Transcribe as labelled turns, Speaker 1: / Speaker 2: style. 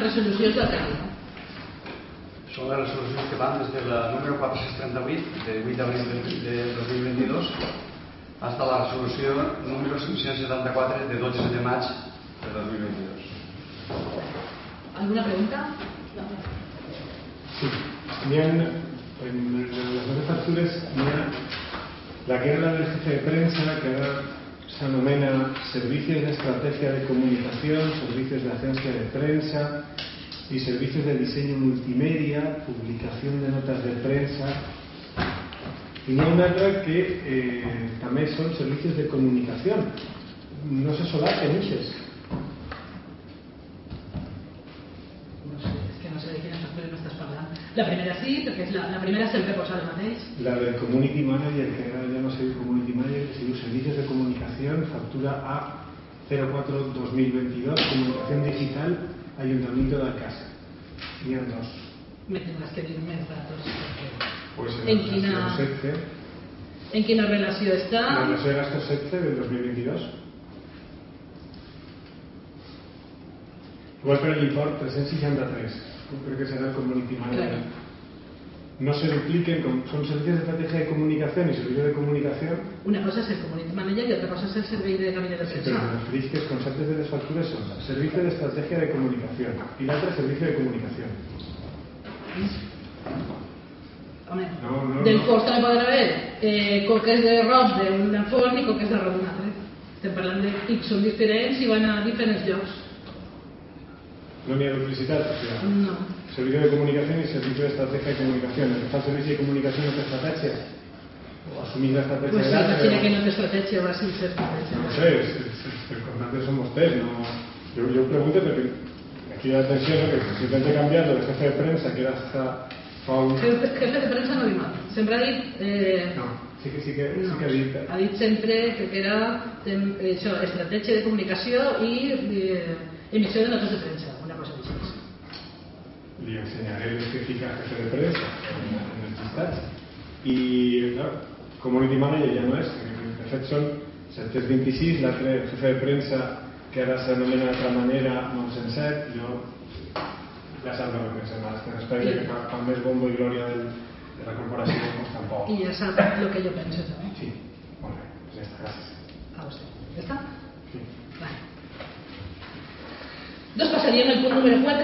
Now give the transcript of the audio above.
Speaker 1: resolucions del canvi.
Speaker 2: Són les resolucions que van des de la número 438 de 8 d'abril de 2022 fins a la resolució número 574 de 12 de maig de 2022.
Speaker 1: ¿Alguna pregunta?
Speaker 3: Sí. En las dos facturas la que era la del jefe de prensa, que ahora se anomena Servicios de Estrategia de Comunicación, Servicios de Agencia de Prensa y Servicios de Diseño Multimedia, Publicación de Notas de Prensa. Y no una otra que también son servicios de comunicación. No se solapen uses.
Speaker 1: No sé de quines factures m'estàs parlant. La primera sí, perquè la primera sempre posa el mateix.
Speaker 3: La del Community Manager, que ahora ya no se diu Community Manager, se diu Servicios de Comunicación, factura A04-2022, Comunicación Digital, Ayuntamiento de Alcácer. N'hi ha dos.
Speaker 1: Me tindràs que dir més datos.
Speaker 3: Pues
Speaker 1: En quina relació està?
Speaker 3: La relació de gastos 7 del 2022. Igual per l'import 363. Creo que será el Community Manager.
Speaker 1: Claro.
Speaker 3: No se dupliquen, son servicios de estrategia de comunicación y servicios de comunicación.
Speaker 1: Una cosa es el Community Manager y otra cosa es el servei de gabinet de
Speaker 3: Sí,
Speaker 1: premsa.
Speaker 3: pero me referís que los conceptos de las facturas son servicio de estrategia de comunicación y la otra servicio de comunicación.
Speaker 1: Home,
Speaker 3: No.
Speaker 1: del forn també poden haver coques de roig d'un forn i coques de roig d'un altre. Estem parlant de X, són diferents i van a diferents llocs.
Speaker 3: No n'hi ha duplicitat, o sigui,
Speaker 1: No.
Speaker 3: servicio de comunicación y servicio de estrategia de comunicación. ¿El que fa el servicio de comunicación no té estrategia? ¿O asumir la estrategia
Speaker 1: Pues
Speaker 3: de
Speaker 1: sí,
Speaker 3: la
Speaker 1: imagina que no té estratègia, va sin ser estratègia.
Speaker 3: No sé, el contrato somos tres, no. Yo pregunto porque aquí la atención ¿no? Que si intente cambiar lo de jefe de prensa, que era hasta
Speaker 1: Jefe de premsa no diu mal. Sempre ha dit...
Speaker 3: No, sí que ha dit.
Speaker 1: Ha dit sempre que era això, estratègia de comunicació i emissió de notes de premsa, una cosa així.
Speaker 3: Le enseñaré el que fica jefe de prensa en el llistat. Y claro, Community Manager ya no es, de fet son 726, l'altre jefe de prensa que ara s'anomena d'altra manera 907, jo ja saps el que pensem, que respecte que fa més bombo i glòria de la corporació, doncs tampoc.
Speaker 1: I ja sap el que jo penso també.
Speaker 3: Sí, molt bé, pues ja està, gràcies.
Speaker 1: A vostè. Ja està?
Speaker 3: Sí.
Speaker 1: Vale. Doncs passaríem al punt número 4.